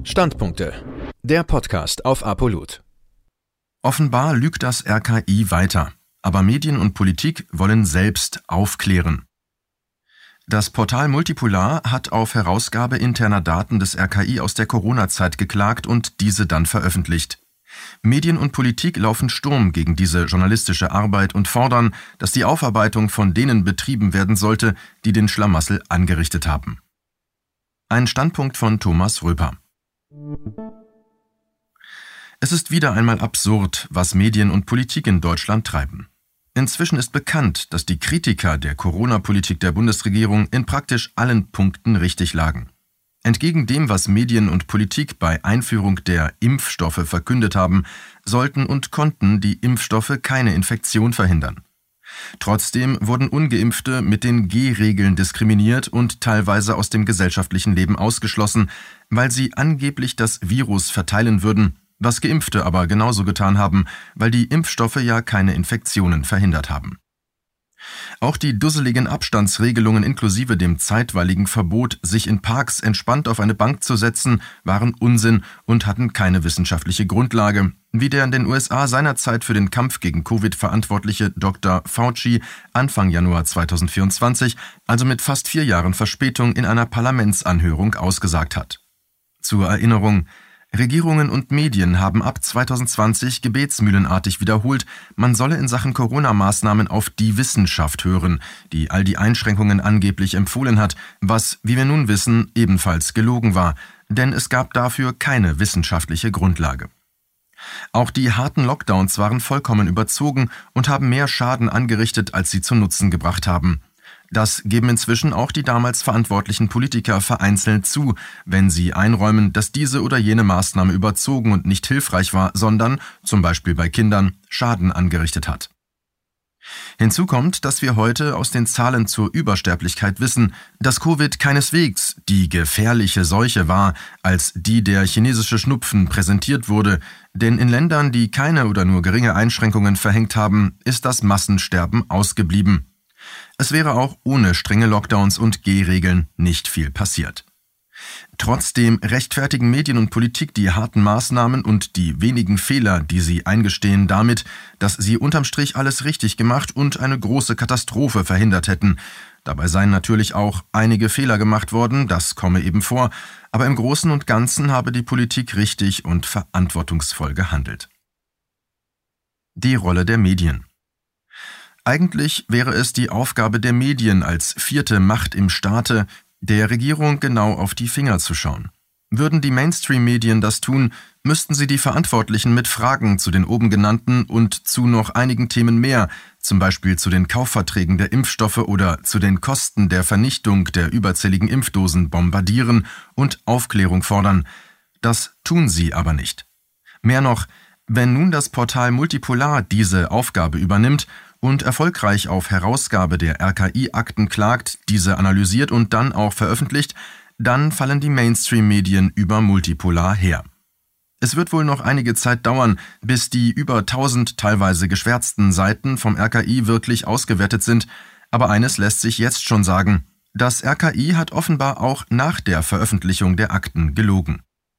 Standpunkte. Der Podcast auf Apollut. Offenbar lügt das RKI weiter, aber Medien und Politik wollen selbst aufklären. Das Portal Multipolar hat auf Herausgabe interner Daten des RKI aus der Corona-Zeit geklagt und diese dann veröffentlicht. Medien und Politik laufen Sturm gegen diese journalistische Arbeit und fordern, dass die Aufarbeitung von denen betrieben werden sollte, die den Schlamassel angerichtet haben. Ein Standpunkt von Thomas Röper. Es ist wieder einmal absurd, was Medien und Politik in Deutschland treiben. Inzwischen ist bekannt, dass die Kritiker der Corona-Politik der Bundesregierung in praktisch allen Punkten richtig lagen. Entgegen dem, was Medien und Politik bei Einführung der Impfstoffe verkündet haben, sollten und konnten die Impfstoffe keine Infektion verhindern. Trotzdem wurden Ungeimpfte mit den G-Regeln diskriminiert und teilweise aus dem gesellschaftlichen Leben ausgeschlossen, weil sie angeblich das Virus verteilen würden, was Geimpfte aber genauso getan haben, weil die Impfstoffe ja keine Infektionen verhindert haben. Auch die dusseligen Abstandsregelungen inklusive dem zeitweiligen Verbot, sich in Parks entspannt auf eine Bank zu setzen, waren Unsinn und hatten keine wissenschaftliche Grundlage, wie der in den USA seinerzeit für den Kampf gegen Covid verantwortliche Dr. Fauci Anfang Januar 2024, also mit fast 4 Jahren Verspätung, in einer Parlamentsanhörung ausgesagt hat. Zur Erinnerung: Regierungen und Medien haben ab 2020 gebetsmühlenartig wiederholt, man solle in Sachen Corona-Maßnahmen auf die Wissenschaft hören, die all die Einschränkungen angeblich empfohlen hat, was, wie wir nun wissen, ebenfalls gelogen war, denn es gab dafür keine wissenschaftliche Grundlage. Auch die harten Lockdowns waren vollkommen überzogen und haben mehr Schaden angerichtet, als sie zu Nutzen gebracht haben. Das geben inzwischen auch die damals verantwortlichen Politiker vereinzelt zu, wenn sie einräumen, dass diese oder jene Maßnahme überzogen und nicht hilfreich war, sondern, zum Beispiel bei Kindern, Schaden angerichtet hat. Hinzu kommt, dass wir heute aus den Zahlen zur Übersterblichkeit wissen, dass Covid keineswegs die gefährliche Seuche war, als die der chinesische Schnupfen präsentiert wurde, denn in Ländern, die keine oder nur geringe Einschränkungen verhängt haben, ist das Massensterben ausgeblieben. Es wäre auch ohne strenge Lockdowns und G-Regeln nicht viel passiert. Trotzdem rechtfertigen Medien und Politik die harten Maßnahmen und die wenigen Fehler, die sie eingestehen, damit, dass sie unterm Strich alles richtig gemacht und eine große Katastrophe verhindert hätten. Dabei seien natürlich auch einige Fehler gemacht worden, das komme eben vor, aber im Großen und Ganzen habe die Politik richtig und verantwortungsvoll gehandelt. Die Rolle der Medien. Eigentlich wäre es die Aufgabe der Medien als 4. Macht im Staate, der Regierung genau auf die Finger zu schauen. Würden die Mainstream-Medien das tun, müssten sie die Verantwortlichen mit Fragen zu den oben genannten und zu noch einigen Themen mehr, zum Beispiel zu den Kaufverträgen der Impfstoffe oder zu den Kosten der Vernichtung der überzähligen Impfdosen, bombardieren und Aufklärung fordern. Das tun sie aber nicht. Mehr noch, wenn nun das Portal Multipolar diese Aufgabe übernimmt und erfolgreich auf Herausgabe der RKI-Akten klagt, diese analysiert und dann auch veröffentlicht, dann fallen die Mainstream-Medien über Multipolar her. Es wird wohl noch einige Zeit dauern, bis die über 1000 teilweise geschwärzten Seiten vom RKI wirklich ausgewertet sind, aber eines lässt sich jetzt schon sagen: Das RKI hat offenbar auch nach der Veröffentlichung der Akten gelogen.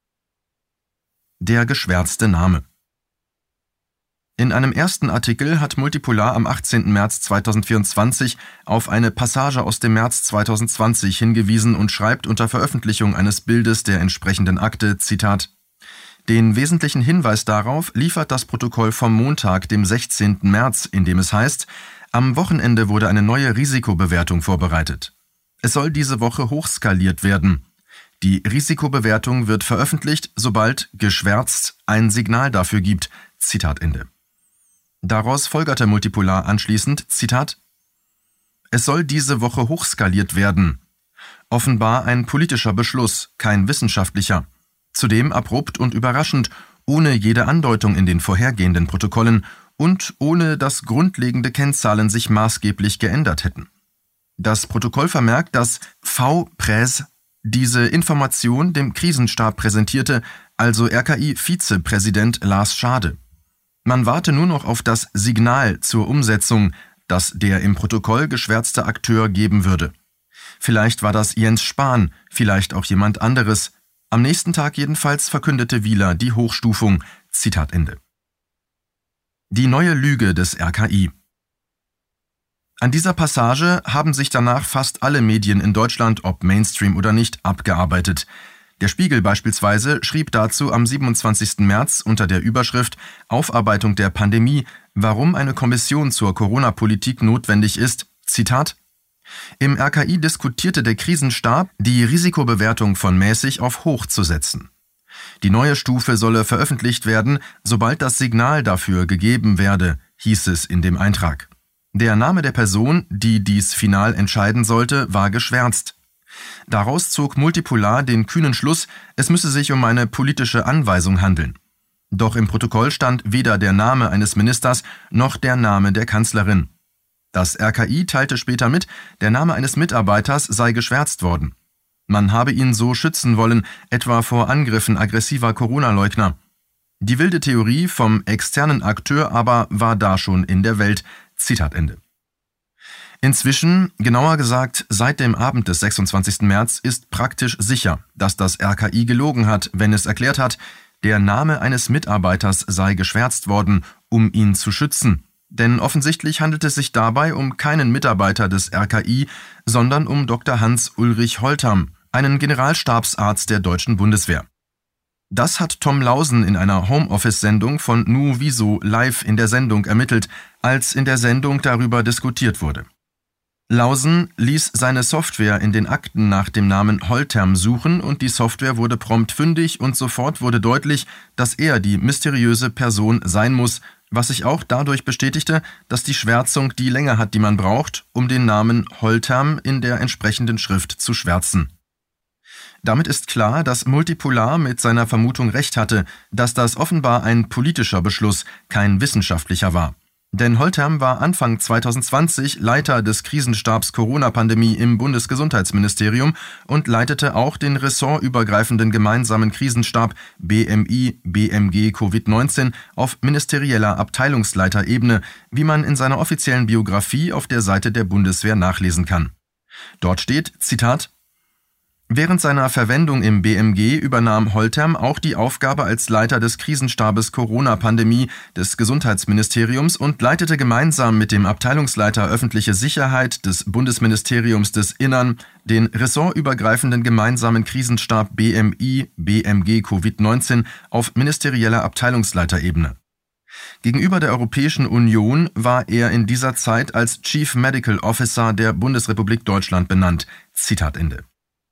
Der geschwärzte Name. In einem ersten Artikel hat Multipolar am 18. März 2024 auf eine Passage aus dem März 2020 hingewiesen und schreibt unter Veröffentlichung eines Bildes der entsprechenden Akte, Zitat: Den wesentlichen Hinweis darauf liefert das Protokoll vom Montag, dem 16. März, in dem es heißt, am Wochenende wurde eine neue Risikobewertung vorbereitet. Es soll diese Woche hochskaliert werden. Die Risikobewertung wird veröffentlicht, sobald geschwärzt ein Signal dafür gibt. Zitat Ende. Daraus folgerte Multipolar anschließend, Zitat: Es soll diese Woche hochskaliert werden. Offenbar ein politischer Beschluss, kein wissenschaftlicher. Zudem abrupt und überraschend, ohne jede Andeutung in den vorhergehenden Protokollen und ohne dass grundlegende Kennzahlen sich maßgeblich geändert hätten. Das Protokoll vermerkt, dass V-Präs diese Information dem Krisenstab präsentierte, also RKI-Vizepräsident Lars Schade. Man warte nur noch auf das Signal zur Umsetzung, das der im Protokoll geschwärzte Akteur geben würde. Vielleicht war das Jens Spahn, vielleicht auch jemand anderes, Am nächsten Tag jedenfalls verkündete Wieler die Hochstufung. Zitat Ende. Die neue Lüge des RKI. An dieser Passage haben sich danach fast alle Medien in Deutschland, ob Mainstream oder nicht, abgearbeitet. Der Spiegel beispielsweise schrieb dazu am 27. März unter der Überschrift Aufarbeitung der Pandemie, warum eine Kommission zur Corona-Politik notwendig ist, Zitat: Im RKI diskutierte der Krisenstab, die Risikobewertung von mäßig auf hoch zu setzen. Die neue Stufe solle veröffentlicht werden, sobald das Signal dafür gegeben werde, hieß es in dem Eintrag. Der Name der Person, die dies final entscheiden sollte, war geschwärzt. Daraus zog Multipolar den kühnen Schluss, es müsse sich um eine politische Anweisung handeln. Doch im Protokoll stand weder der Name eines Ministers noch der Name der Kanzlerin. Das RKI teilte später mit, der Name eines Mitarbeiters sei geschwärzt worden. Man habe ihn so schützen wollen, etwa vor Angriffen aggressiver Corona-Leugner. Die wilde Theorie vom externen Akteur aber war da schon in der Welt. Zitat Ende. Inzwischen, genauer gesagt seit dem Abend des 26. März, ist praktisch sicher, dass das RKI gelogen hat, wenn es erklärt hat, der Name eines Mitarbeiters sei geschwärzt worden, um ihn zu schützen. Denn offensichtlich handelt es sich dabei um keinen Mitarbeiter des RKI, sondern um Dr. Hans-Ulrich Holterm, einen Generalstabsarzt der deutschen Bundeswehr. Das hat Tom Lausen in einer Homeoffice-Sendung von Nuviso live in der Sendung ermittelt, als in der Sendung darüber diskutiert wurde. Lausen ließ seine Software in den Akten nach dem Namen Holterm suchen und die Software wurde prompt fündig und sofort wurde deutlich, dass er die mysteriöse Person sein muss, was sich auch dadurch bestätigte, dass die Schwärzung die Länge hat, die man braucht, um den Namen Holterm in der entsprechenden Schrift zu schwärzen. Damit ist klar, dass Multipolar mit seiner Vermutung recht hatte, dass das offenbar ein politischer Beschluss, kein wissenschaftlicher war. Denn Holterm war Anfang 2020 Leiter des Krisenstabs Corona-Pandemie im Bundesgesundheitsministerium und leitete auch den ressortübergreifenden gemeinsamen Krisenstab BMI/BMG Covid-19 auf ministerieller Abteilungsleiterebene, wie man in seiner offiziellen Biografie auf der Seite der Bundeswehr nachlesen kann. Dort steht, Zitat: Während seiner Verwendung im BMG übernahm Holterm auch die Aufgabe als Leiter des Krisenstabes Corona-Pandemie des Gesundheitsministeriums und leitete gemeinsam mit dem Abteilungsleiter Öffentliche Sicherheit des Bundesministeriums des Innern den ressortübergreifenden gemeinsamen Krisenstab BMI/BMG Covid-19 auf ministerieller Abteilungsleiterebene. Gegenüber der Europäischen Union war er in dieser Zeit als Chief Medical Officer der Bundesrepublik Deutschland benannt. Zitat Ende.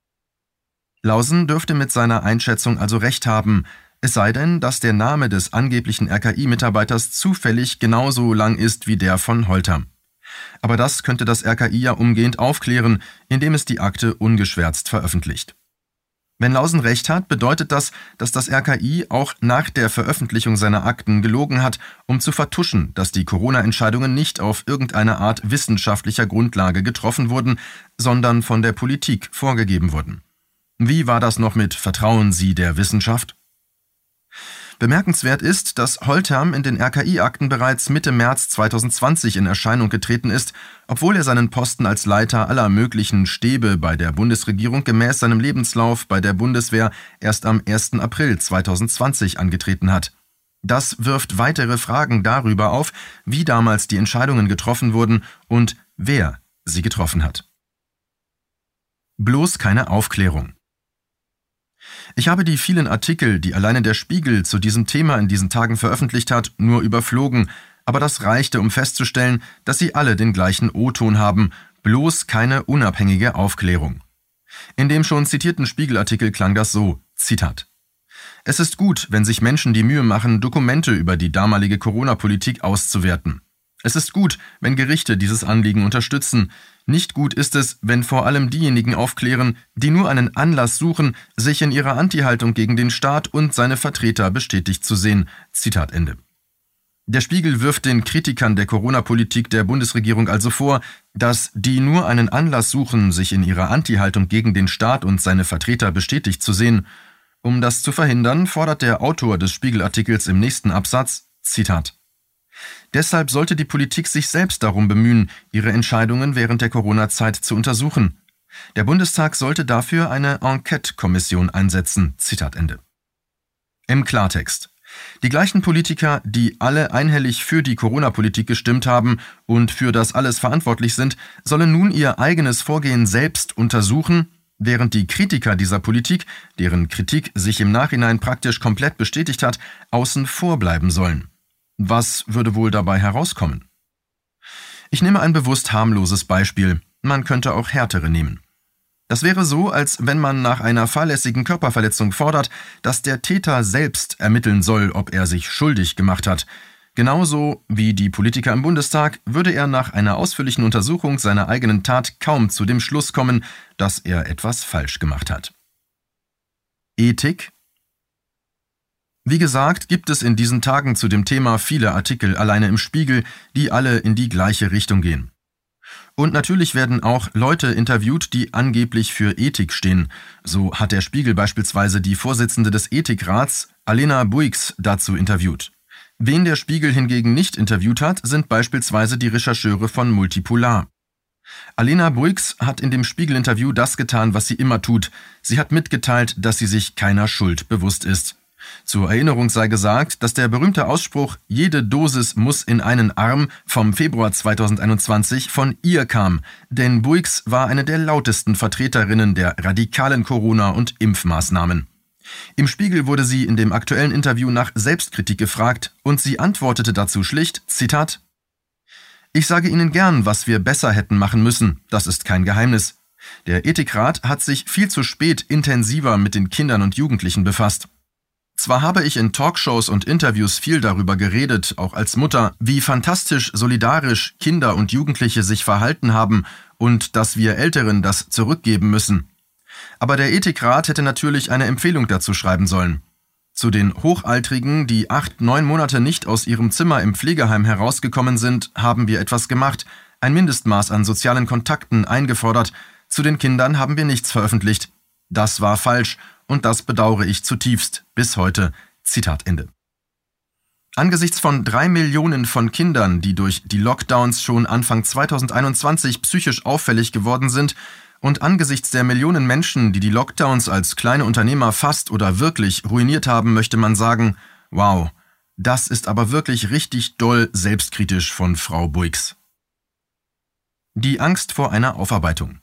Lausen dürfte mit seiner Einschätzung also recht haben, es sei denn, dass der Name des angeblichen RKI-Mitarbeiters zufällig genauso lang ist wie der von Holterm. Aber das könnte das RKI ja umgehend aufklären, indem es die Akte ungeschwärzt veröffentlicht. Wenn Lausen recht hat, bedeutet das, dass das RKI auch nach der Veröffentlichung seiner Akten gelogen hat, um zu vertuschen, dass die Corona-Entscheidungen nicht auf irgendeine Art wissenschaftlicher Grundlage getroffen wurden, sondern von der Politik vorgegeben wurden. Wie war das noch mit Vertrauen Sie der Wissenschaft? Bemerkenswert ist, dass Holterm in den RKI-Akten bereits Mitte März 2020 in Erscheinung getreten ist, obwohl er seinen Posten als Leiter aller möglichen Stäbe bei der Bundesregierung gemäß seinem Lebenslauf bei der Bundeswehr erst am 1. April 2020 angetreten hat. Das wirft weitere Fragen darüber auf, wie damals die Entscheidungen getroffen wurden und wer sie getroffen hat. Bloß keine Aufklärung. Ich habe die vielen Artikel, die alleine der Spiegel zu diesem Thema in diesen Tagen veröffentlicht hat, nur überflogen, aber das reichte, um festzustellen, dass sie alle den gleichen O-Ton haben, bloß keine unabhängige Aufklärung. In dem schon zitierten Spiegelartikel klang das so, Zitat: Es ist gut, wenn sich Menschen die Mühe machen, Dokumente über die damalige Corona-Politik auszuwerten. Es ist gut, wenn Gerichte dieses Anliegen unterstützen. Nicht gut ist es, wenn vor allem diejenigen aufklären, die nur einen Anlass suchen, sich in ihrer Anti-Haltung gegen den Staat und seine Vertreter bestätigt zu sehen. Zitat Ende. Der Spiegel wirft den Kritikern der Corona-Politik der Bundesregierung also vor, dass die nur einen Anlass suchen, sich in ihrer Anti-Haltung gegen den Staat und seine Vertreter bestätigt zu sehen. Um das zu verhindern, fordert der Autor des Spiegelartikels im nächsten Absatz, Zitat: Deshalb sollte die Politik sich selbst darum bemühen, ihre Entscheidungen während der Corona-Zeit zu untersuchen. Der Bundestag sollte dafür eine Enquete-Kommission einsetzen. Zitat Ende. Im Klartext: Die gleichen Politiker, die alle einhellig für die Corona-Politik gestimmt haben und für das alles verantwortlich sind, sollen nun ihr eigenes Vorgehen selbst untersuchen, während die Kritiker dieser Politik, deren Kritik sich im Nachhinein praktisch komplett bestätigt hat, außen vor bleiben sollen. Was würde wohl dabei herauskommen? Ich nehme ein bewusst harmloses Beispiel. Man könnte auch härtere nehmen. Das wäre so, als wenn man nach einer fahrlässigen Körperverletzung fordert, dass der Täter selbst ermitteln soll, ob er sich schuldig gemacht hat. Genauso wie die Politiker im Bundestag würde er nach einer ausführlichen Untersuchung seiner eigenen Tat kaum zu dem Schluss kommen, dass er etwas falsch gemacht hat. Ethik? Wie gesagt, gibt es in diesen Tagen zu dem Thema viele Artikel alleine im Spiegel, die alle in die gleiche Richtung gehen. Und natürlich werden auch Leute interviewt, die angeblich für Ethik stehen. So hat der Spiegel beispielsweise die Vorsitzende des Ethikrats, Alena Buix, dazu interviewt. Wen der Spiegel hingegen nicht interviewt hat, sind beispielsweise die Rechercheure von Multipolar. Alena Buix hat in dem Spiegel-Interview das getan, was sie immer tut. Sie hat mitgeteilt, dass sie sich keiner Schuld bewusst ist. Zur Erinnerung sei gesagt, dass der berühmte Ausspruch „Jede Dosis muss in einen Arm“ vom Februar 2021 von ihr kam, denn Buix war eine der lautesten Vertreterinnen der radikalen Corona- und Impfmaßnahmen. Im Spiegel wurde sie in dem aktuellen Interview nach Selbstkritik gefragt und sie antwortete dazu schlicht, Zitat: „Ich sage Ihnen gern, was wir besser hätten machen müssen, das ist kein Geheimnis. Der Ethikrat hat sich viel zu spät intensiver mit den Kindern und Jugendlichen befasst. Zwar habe ich in Talkshows und Interviews viel darüber geredet, auch als Mutter, wie fantastisch solidarisch Kinder und Jugendliche sich verhalten haben und dass wir Älteren das zurückgeben müssen. Aber der Ethikrat hätte natürlich eine Empfehlung dazu schreiben sollen. Zu den Hochaltrigen, die 8-9 Monate nicht aus ihrem Zimmer im Pflegeheim herausgekommen sind, haben wir etwas gemacht, ein Mindestmaß an sozialen Kontakten eingefordert. Zu den Kindern haben wir nichts veröffentlicht. Das war falsch. Und das bedauere ich zutiefst, bis heute. Zitat Ende. Angesichts von 3 Millionen von Kindern, die durch die Lockdowns schon Anfang 2021 psychisch auffällig geworden sind, und angesichts der Millionen Menschen, die die Lockdowns als kleine Unternehmer fast oder wirklich ruiniert haben, möchte man sagen, wow, das ist aber wirklich richtig doll selbstkritisch von Frau Buix. Die Angst vor einer Aufarbeitung.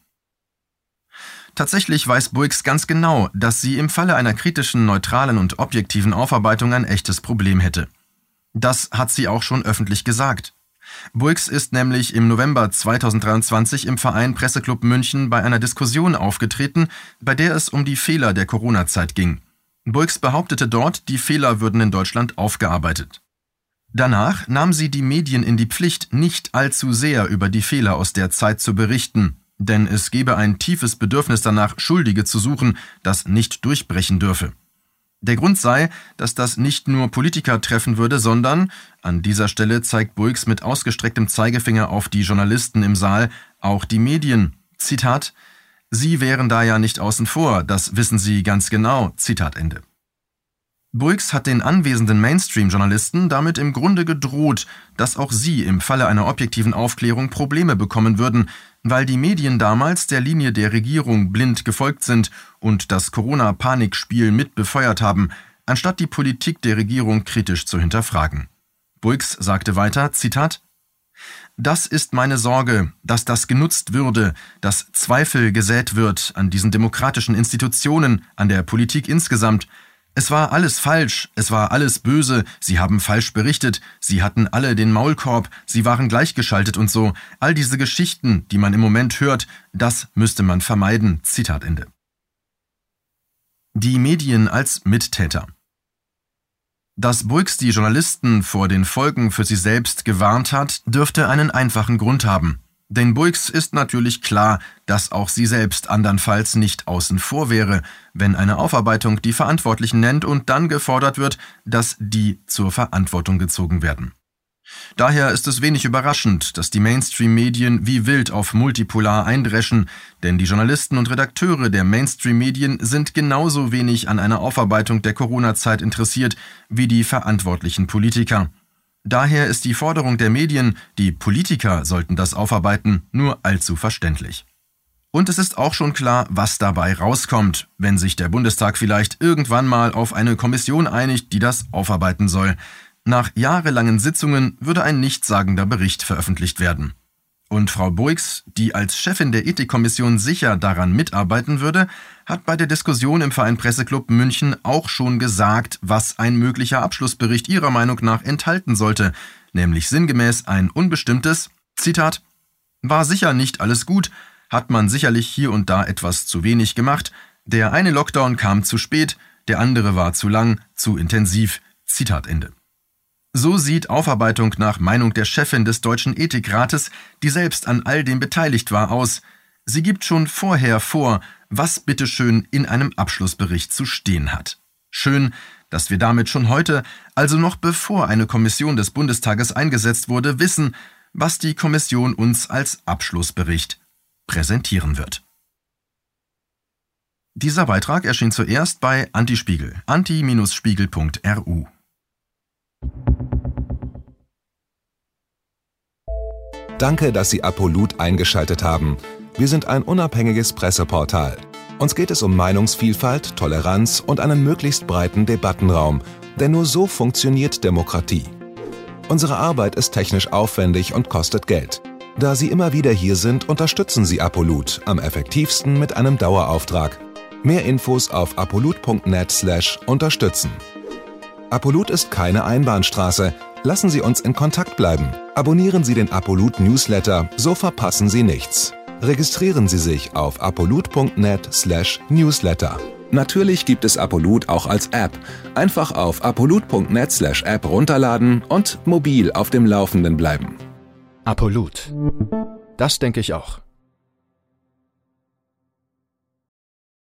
Tatsächlich weiß Buix ganz genau, dass sie im Falle einer kritischen, neutralen und objektiven Aufarbeitung ein echtes Problem hätte. Das hat sie auch schon öffentlich gesagt. Buix ist nämlich im November 2023 im Verein Presseclub München bei einer Diskussion aufgetreten, bei der es um die Fehler der Corona-Zeit ging. Buix behauptete dort, die Fehler würden in Deutschland aufgearbeitet. Danach nahm sie die Medien in die Pflicht, nicht allzu sehr über die Fehler aus der Zeit zu berichten, denn es gebe ein tiefes Bedürfnis danach, Schuldige zu suchen, das nicht durchbrechen dürfe. Der Grund sei, dass das nicht nur Politiker treffen würde, sondern, an dieser Stelle zeigt Buix mit ausgestrecktem Zeigefinger auf die Journalisten im Saal, auch die Medien. Zitat: „Sie wären da ja nicht außen vor, das wissen Sie ganz genau." Zitat Ende. Buix hat den anwesenden Mainstream-Journalisten damit im Grunde gedroht, dass auch sie im Falle einer objektiven Aufklärung Probleme bekommen würden, weil die Medien damals der Linie der Regierung blind gefolgt sind und das Corona-Panikspiel mit befeuert haben, anstatt die Politik der Regierung kritisch zu hinterfragen. Buix sagte weiter, Zitat: „Das ist meine Sorge, dass das genutzt würde, dass Zweifel gesät wird an diesen demokratischen Institutionen, an der Politik insgesamt. Es war alles falsch, es war alles böse, sie haben falsch berichtet, sie hatten alle den Maulkorb, sie waren gleichgeschaltet und so. All diese Geschichten, die man im Moment hört, das müsste man vermeiden." Zitat Ende. Die Medien als Mittäter. Dass Buix die Journalisten vor den Folgen für sie selbst gewarnt hat, dürfte einen einfachen Grund haben. Denn Buix ist natürlich klar, dass auch sie selbst andernfalls nicht außen vor wäre, wenn eine Aufarbeitung die Verantwortlichen nennt und dann gefordert wird, dass die zur Verantwortung gezogen werden. Daher ist es wenig überraschend, dass die Mainstream-Medien wie wild auf Multipolar eindreschen, denn die Journalisten und Redakteure der Mainstream-Medien sind genauso wenig an einer Aufarbeitung der Corona-Zeit interessiert wie die verantwortlichen Politiker. Daher ist die Forderung der Medien, die Politiker sollten das aufarbeiten, nur allzu verständlich. Und es ist auch schon klar, was dabei rauskommt, wenn sich der Bundestag vielleicht irgendwann mal auf eine Kommission einigt, die das aufarbeiten soll. Nach jahrelangen Sitzungen würde ein nichtssagender Bericht veröffentlicht werden. Und Frau Boix, die als Chefin der Ethikkommission sicher daran mitarbeiten würde, hat bei der Diskussion im Verein Presseclub München auch schon gesagt, was ein möglicher Abschlussbericht ihrer Meinung nach enthalten sollte, nämlich sinngemäß ein unbestimmtes, Zitat, war sicher nicht alles gut, hat man sicherlich hier und da etwas zu wenig gemacht, der eine Lockdown kam zu spät, der andere war zu lang, zu intensiv, Zitat Ende. So sieht Aufarbeitung nach Meinung der Chefin des Deutschen Ethikrates, die selbst an all dem beteiligt war, aus. Sie gibt schon vorher vor, was bitteschön in einem Abschlussbericht zu stehen hat. Schön, dass wir damit schon heute, also noch bevor eine Kommission des Bundestages eingesetzt wurde, wissen, was die Kommission uns als Abschlussbericht präsentieren wird. Dieser Beitrag erschien zuerst bei Antispiegel, anti-spiegel.ru. Danke, dass Sie Apolut eingeschaltet haben. Wir sind ein unabhängiges Presseportal. Uns geht es um Meinungsvielfalt, Toleranz und einen möglichst breiten Debattenraum, denn nur so funktioniert Demokratie. Unsere Arbeit ist technisch aufwendig und kostet Geld. Da Sie immer wieder hier sind, unterstützen Sie Apolut am effektivsten mit einem Dauerauftrag. Mehr Infos auf apolut.net/unterstützen. Apolut ist keine Einbahnstraße. Lassen Sie uns in Kontakt bleiben. Abonnieren Sie den Apolut Newsletter, so verpassen Sie nichts. Registrieren Sie sich auf apolut.net/newsletter. Natürlich gibt es Apolut auch als App. Einfach auf apolut.net/app runterladen und mobil auf dem Laufenden bleiben. Apolut. Das denke ich auch.